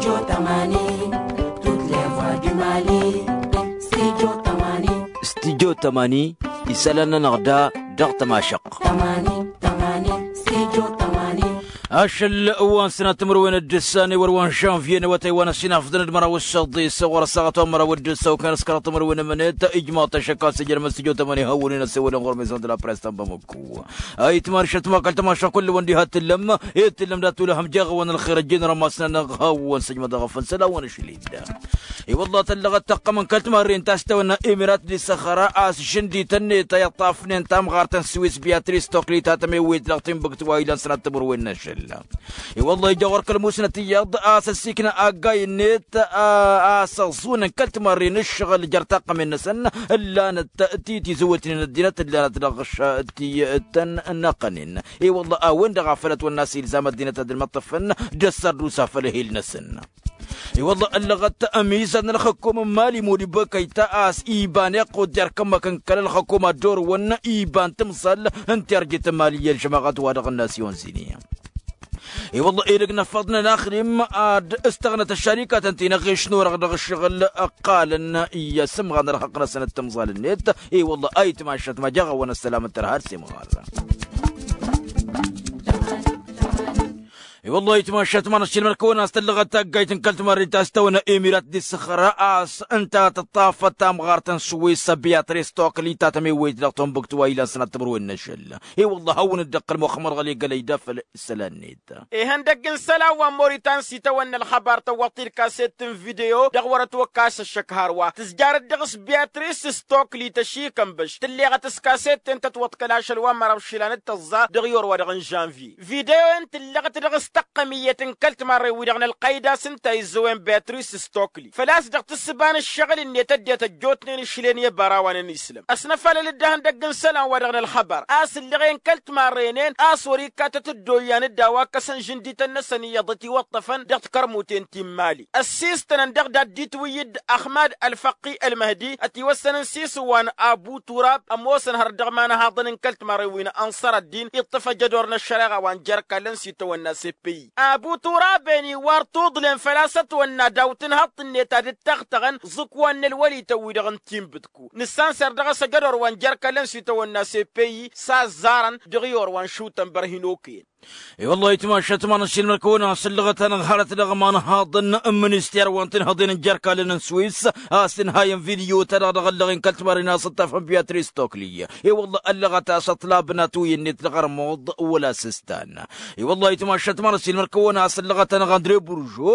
Studio Tamani, toutes les voix du Mali. Studio Tamani. Studio Tamani, isalana narda dar tamashaq. Tamani, Tamani, Studio Tamani. أشل أوان سنة مروين الدساني وروان شانفيين وتايوان سينا فضل المرا والصدي صور ساعة مرا والدسا وكان سكرت مروين منيت إجماع تشكا سجل مسجو تماني هاولين السوال غرمي دلا بريستان بمكو أي تمارشت ما قلت ما كل وندي هات اللم يتلم داتو لهم جاغوان الخير الجن رماسنا نغاوان سجمة غفن سلاوان شليد اي والله تلغت تقمن كلت مارين تاستونا إمارات دي سخراء آس شندي تني تيطافنين تام غارتن سويس بياتريس توكلي تاتمي ويت لغتين بكتوا إلى سنة مروين نشل اي والله جوار كلموسنا تياض آس السيكنا آقاي النيت آس الصون كلت مارين الشغل جرتاق من نسن إلا نتأتي زوتين الدينات اللي نتلغش تن نقنين اي والله وين غفلت والناس إلزام الدينات المطفن جسر روسا فله النسن اي والله اللغت اميزا الحكومه مالي مودي بكاي تاس ايبان يقود يركم كان كل الحكومه دور ون ايبان تمصل انت رجت ماليه الجماعات وادغ الناسيون زينيه اي والله إيرق نفضنا ناخرم استغنت الشركات انت نغش نور غدغ الشغل قال يا سم غادر حقنا سنه تمصال النت اي والله ايت ما شت ما جغ وانا السلامه ترهار سمغار والله يتمشى ما نشيل مركون استلغت تقيت انكلت مريت استونا اميرات دي الصخرة اس انت تطاف تام غارتن سويس بياتريس توكلي تاتمي ويد لغتهم بكتوا الى سنه تمرو النشل اي والله هون الدق المخمر غلي قال يدفل السلانيت ايه هندق سلا وموريتان سيتون الخبر توطير كاسيت فيديو دغورت وكاس الشكهاروا تسجار الدغس بياتريس ستوكلي تشيكم بش تلي كاسيت انت توتكلاش الوامر وشيلان التزا دغيور ودغن جانفي فيديو انت اللي غتدغس تقمية كلت مرة ودغنا القايدة سنتا يزوين باتريس ستوكلي فلاس دغت السبان الشغل اني تديت الجوتنين الشلينية براوان الاسلام اسنفال للدهن دقن سلام ودغنا الخبر اس اللي غين كلت مرينين اس وريكاتة الدويان الدواكا سنجنديت النسانية ضتي وطفن دغت كرموتين تيم مالي السيستن دغ ديت ويد احمد الفقي المهدي اتي وسن سيسوان ابو تراب اموسن هردغ مانا هاضن كلت مريوين انصار الدين يطفى جدورنا الشريعة وان جركا لنسيتو والناس أبو ترابني وارتوضلن فلاسة وانا داوتن هط النتا تتغتغن زكوان الولي تويدغن تيمبتكو نسان سردغ سجدور وان جركا لنسيتو وانا سيبي سازارن دغيور وان شوتن برهنوكين اي والله يتماشى تمان الشيل مركونا سلغت انا غارت لغمان هاضن منستير وانتن هاضين جركا لن سويس اسن هاي فيديو ترى غلغين كلت مارينا صطف بياتريس توكلي اي والله اللغت اسطلابنا توي النت غرموض ولا سستان اي والله يتماشى تمان الشيل مركونا سلغت انا غاندري برجو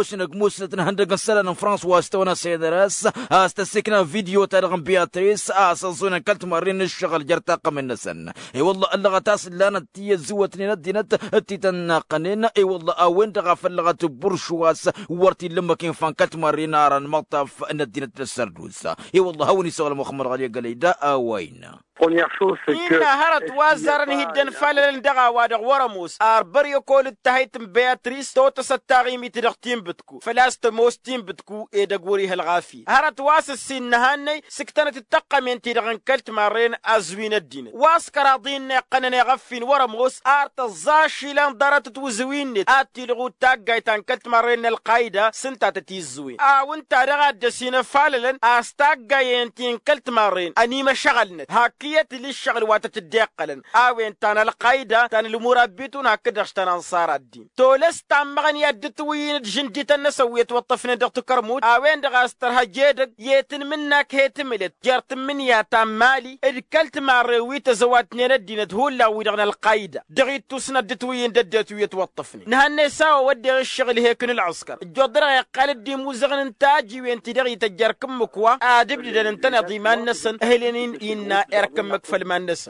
موسنة هندق السلام فرانس واستونا سيدرس استسكنا فيديو ترى بياتريس اساسون كلت مارين الشغل جرتاق من نسن اي والله اللغت اسلانا تي زوتني دينت تيتن قنين اي والله اوين تغفل لغت برشواس ورتي لما كان فانكت مارينا ران مطف ان دينت السردوس اي والله هوني سؤال مخمر غالي قال دا اوين Première chose, c'est que... هرت وازرن هيدن فالن دغا وادغ ورموس اربريو كول التهيت بياتريس توت ستاغيمي تدغتيم بتكو فلاست موستيم بتكو اي دغوري الغافي هرت واس السن هاني سكتنت التقم انت دغن كلت مارين ازوين الدين واس كراضين قنن غفين ورموس ارت الزاشيلان درت توزوين اتي لغو تاغايتان كلت مارين القايده سنتا تتيزوين وانت دغا دسين فالن استاغاينتين كلت مارين اني ما شغلنت هاكي للشغل واتتدقلن اوين تانا القايدة تانا المرابيتون هكذا تانا انصار الدين تولس تامغن يدتوين جندي تنسويت وطفنا دغت كرموت اوين دغاسترها جيدك يتن منك هيتملت جرت من يا تامالي الكلت مع رويت زواتني ندينت هولا ودغنا القايدة دغيت تسنا دتوين ددتويت وطفني نهني ساو ودي الشغل هيكن العسكر الجدرة قال الدي موزغن انتاجي وين تدغي تجركم مكوا ادبدي دن انتنا ضيمان نسن اهلين إنا اركم مكفل ما الناس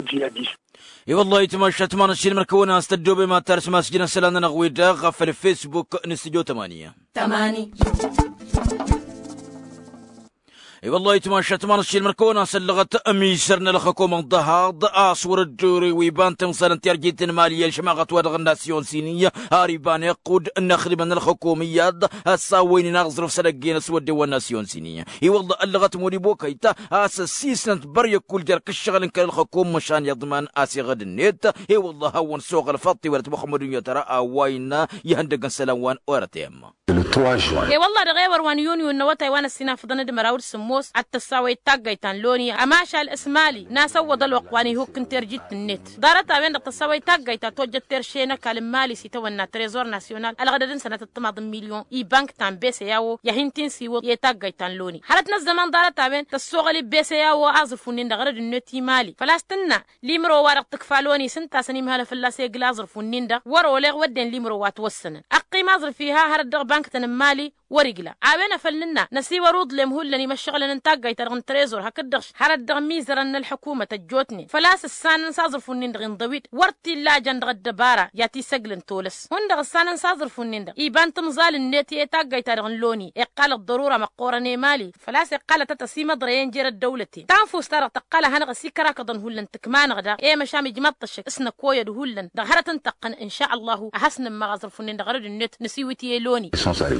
اي والله يتمشى تمان الشيل مركونا استدو بما ترس مسجنا سلانا نغوي داغ في الفيسبوك نستديو 8 Tamani. اي والله يتماشى تمانشي المركونه سلغت ميسرنا الحكومه ضهاض اصور الجوري ويبان تمصر ترجيت ماليه الشماغه ودغ الناسيون سينيه هاريبان يقود النخرب من الحكوميات الساوين نغزر في سلقين سودي والناسيون سينيه اي والله اللغت موري بوكايتا اساسيسنا بريك كل جرك الشغل ان كان الحكومه مشان يضمن اسي غد النت اي والله هون سوق الفطي ورت محمد ترى وين يهندق سلوان ورتيم اي والله رغيور وان يونيو النوتا وانا السنا فضنا دمراور سموس التساوي تاغيتان لوني اماشا الاسمالي ناس ودل وقواني هو كنتر جيت النت دارتا وين التساوي تاغيتا توجد ترشينا كالمالي سيتونا تريزور ناسيونال الغددن سنه الطماط مليون اي بنك تان بيسياو يهنتين سيو يتاغيتان لوني حالتنا الزمان دارتا وين تسوغلي بيسياو ازفونين دغرد النتي مالي فلاستنا ليمرو ورق تكفالوني سنتا سنيم هلا فلاسي غلازرفونين دا ورو لغ ودن ليمرو واتوسن اقي مازر فيها هرد بنك تن مالي ورقلا عاونا فلنا نسي ورود لمهلني مشغل ننتاقاي ترغن تريزور هكدغش حرد دغميزر ان الحكومه الجوتني فلاس السان نصازر فنين دغن ضويت ورتي لا جند الدباره ياتي سجلن تولس هندغ السان نصازر فنين دغ يبان تمزال النتي تاقاي ترغن لوني اقال الضروره مقورني مالي فلاس قال تتسيم درين جير الدولتي تنفوس ترى تقال هنغ سيكرا كدن هلن تكمان غدا اي مشامي جمطشك اسنا كويا دهلن دغ تنتقن ان شاء الله احسن مغازر فنين دغ النت نسيوتي لوني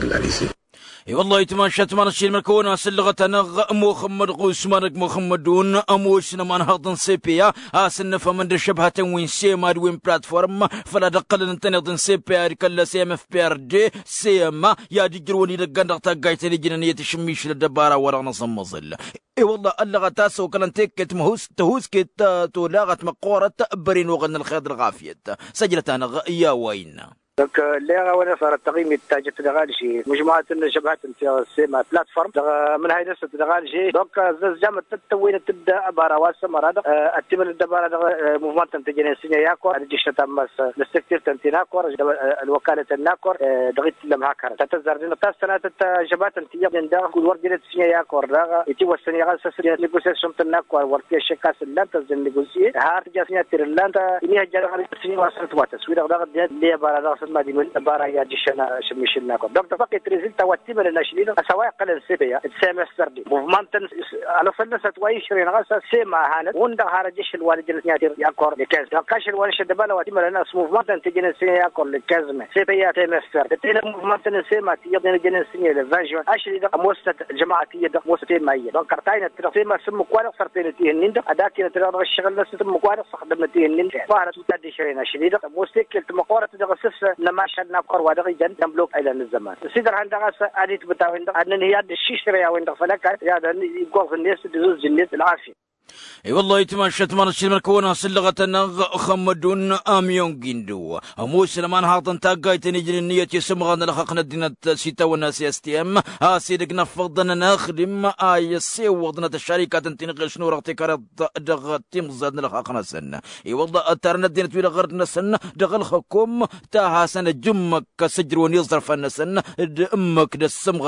اي والله يتماشى تمانشي المركونه سلغتنا محمد قوسمانك محمدون اموشنا من هضن سيبيا اسن فمن شبهه وين سيما وين بلاتفورم فلا دقل نتنضن سيبيا كلا سيم اف بي ار دي سيما يا ديجروني دغندق تاغايتني جننيه تشميش للدباره ورغنا صمزل اي والله اللغه سو كلن تكت مهوس تهوس كت تولاغت مقوره برين وغن الخيط الغافيت سجلت انا يا وين دونك اللي وانا صار التقييم التاجر تدغال شيء مجموعه شبهات انت سيما بلاتفورم من هاي نفس تدغال شيء دونك زعما تتوين تبدا بارا سمر هذا التمل الدبار موفمنت تنتجين سنه ياكو الجيش تمس السكتير تنتيناكور الوكاله الناكور دغيت لما هكر تتزردين السنه شبهات انت يبدا كل ورد سنه ياكور دغ يتي والسنه غاسه نيغوسيشن تناكور ورتي شكاس لان تزن نيغوسي هارت جاسنيا تيرلاند اني هجر سنه وصلت واتس ويدا دغ اللي بارا ما دي من بارا يا جيشنا شميشنا كم دكتور فقط ريزلت واتيم للناشلين سواء قل السبيا السيمستر دي موفمنت على فلسة ويشرين غاسة سيما هانت وندا هذا جيش الوالد النياتير ياكور لكاز كاش الوالد شدبنا واتيم للناس موفمنت تجين السنة ياكور لكازمة سبيا سيمستر تتينا موفمنت السيما تيجين جين السنة للفاجون عشرين دق موسط جماعتية دق موسط ماية دون كرتين التقسيم سم كوارق صرتين تيهنين دق أداكين ترى الشغل ناس سم كوارق صخدم تيهنين فهذا تودي شرين عشرين دق موسط كلت مقارة دق سس لما شلنا بقر ودغي جن نملك إلى الزمان سيدر عندها أديت بتاعين أن هي الشيشرة وين دخلك يا ده يقول الناس تزوج الناس العافية اي والله يتماشى تمانشي المركونه سلغتنا خمدون اميون جندو اموس لما هاطن تاقايت نجري النيه يسمغنا لخقنا الدينة سيتا والناس استيام سيدك نفضنا نخدم سي وضنا الشركه تنتنقل شنو رغتي كرد دغ تمزدنا لخقنا سنه اي والله اترنا الدينة ولا غردنا سنه دغل حكم تاها سنه جمك سجرون يصرف النسن امك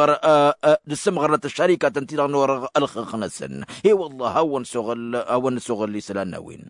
دسمغر الشركه تنتنقل نور الخقنا سنه اي والله هون أول سوغل اللي سلالنا وين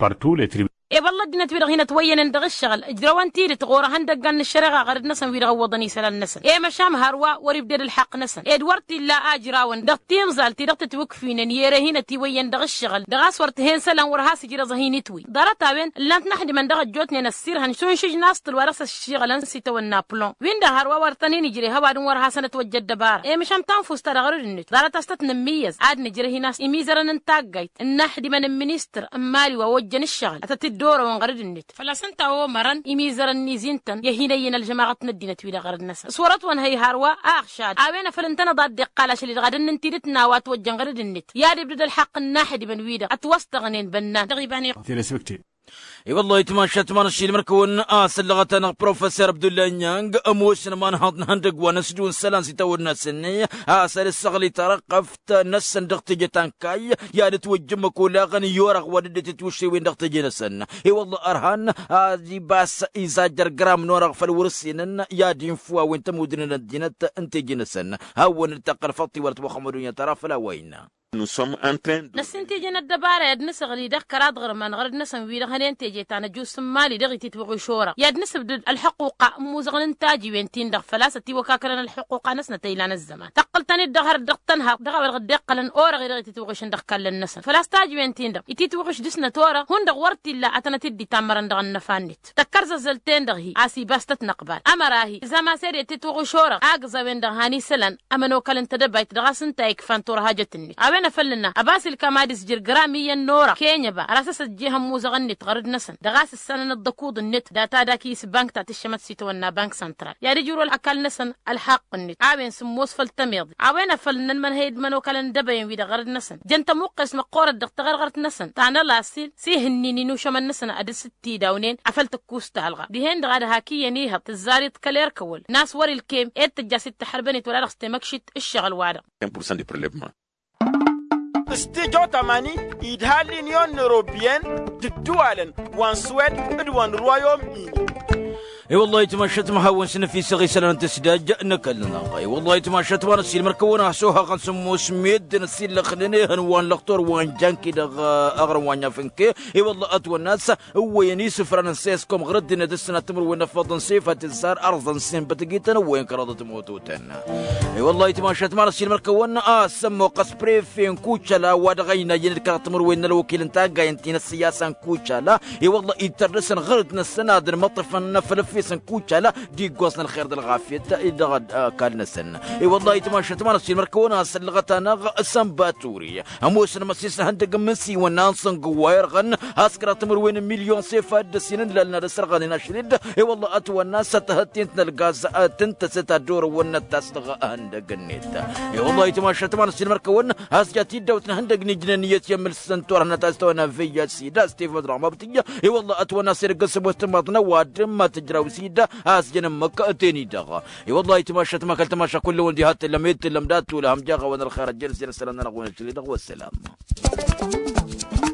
اي والله دينا تبيرغ هنا توين اندغ الشغل اجروان تيري تغور هندق قن الشرغه غرد نسن ويرغ وضني سلال نسن اي مشام هروا وريب دير الحق نسن اي دورتي لا اجراون دغ تيمزال تي دغ تتوقفين نيره هنا تيوين دغ الشغل دغاس ورت هين سلان ورها سجيره زهيني توي دارتا وين لانت نحد من دغ جوتني نسير هنشون شج ناس الورث الشغل انسي تو النابلون وين ده هروا ورتني نجري هوا دون ورها سنه توجد دبار اي مشام تنفس ترى غير النت دارتا استتنميز عاد نجري هنا ميزرن انتاقيت النحد من المينستر امالي ووجن الشغل اتتدور ونغرد النت فلا سنتا هو مرن يميزر النيزينتن يهينين الجماعة ندينا تويدا غرد ناس صورت وان هي هاروا اخشاد اوينا فلنتنا ضد قالاش اللي غادن ننتيتنا واتوجن غرد النت يا دي الحق الناحد بن ويدا اتوستغنين بنان تقريبا اي والله يتماشى تمانشي المركون سلغتنا بروفيسور عبد الله نيانغ اموشنا ما نهض هندق ونسجون سلان سيتو الناس النية اسال الصغلي ترقفت نسن دغتي تانكاي يا توجمك ولا غني يورغ ودت توشي وين دغتي نسن اي والله ارهان هذه باس يزاجر جرام نورغ فالورسين يا دين فوا وين تمودن الدينه انت جنسن هو نلتقى فطي ورت محمد ترى فلا وين Nous sommes en train de... نسنتي جنا الدبارة يد نسغلي دخ كراد غير ما نغرد نسن ويدا خلين تيجي تانا جوس مالي دغي تتبغي شورا يد نسب الحقوق موزغن تاجي وين تين دخ فلاسة تي وكاكرنا الحقوق نسنا تيلان الزمان قلتني الدهر دقتنها دغا الغدقلن اورا غير تتوغش ندخل النسن فلا ستاجمنتين دغ يتيتوغش دسنا تورا هون دغ ورتي لا اتنا تدي تامرن دغ النفانيت تكرز زلتين دغ عاسي باستت نقبال امراهي اذا ما سير تتوغش اورا اغزا وين دغ هاني سلن امنو كلن تدبايت دغ سنتايك فانتور حاجتني ابينا فلنا اباس الكمادس جرجراميا نورا كينيا با راسس جيهم موزغني تغرد نسن دغاس السنه الدقود النت داتا داكيس بنك تاع الشمس سيتونا بنك سنترال يا رجول الاكل نسن الحق النت عاوين سموس فلتميض عاوين فلن من هيد منو كلن دبين ويدا غرد نسن جنت موقس مقور دغ غرغرت نسن تاعنا لاسيل سيهنيني نو شمن نسن اد 60 داونين عفلت كوس تالغا دهين دغ هاكيه نيها تزاريت كلير كول ناس وري الكيم ات جاسيت حربنت ولا رختمكشت الشغل وادا 1% de prélèvement. استيجو تماني يدها اليونيون اوروبيان ددوالن وان سويد ادوان رويوم اي والله تمشت محاون سنة في صغي سنة تسداج نكلنا اي والله تمشت وانا السيل مركونا حسوها قنسمو سميد نسيل لخليني هنوان لقطور وان جانكي دغ اغرم وان يافنكي اي والله اتوى الناس هو ينيس فرنسيسكم غرد ندسنا تمر ونفض نصيفة تنسار ارضا سن بتقيتنا وين كرضت موتوتنا اي والله تمشت مع السيل مركونا سمو قسبري فين كوتشلا ودغينا ينكر تمر وين الوكيل انتاقا ينتين السياسة كوتشلا اي والله يترسن غرد السنادر مطفا نفل سن كوتشلا دي قوسنا الخير دل غافية إذا غد كالنا سن إي والله يتماشى تمارا سي مركونا سلغتنا سنباتوري أموسنا مسيسنا هندق منسي ونانسن قواير غن هاسكرا تمر وين مليون سيفا دسينن لنا رسر غني نشريد إي والله أتوى الناس تهتين تنالغاز تنت ستادور ونتاسلغ هندق النيت إي والله يتماشى تمارا سي مركونا هاسجاتي دوتنا هندق نجنانية يمل سنتور نتاستونا فيا سيدا ستيفن رامبتية إي والله أتوى الناس يرقص بوستماتنا وادم ما تجراو سيدا هاسجنا مكة تاني دغا اي والله يتماشى تماكل تماشى كل ولدي هات لميت لمدات ولا هم جاغا وانا الخير الجلسه سلام نغون الجليد والسلام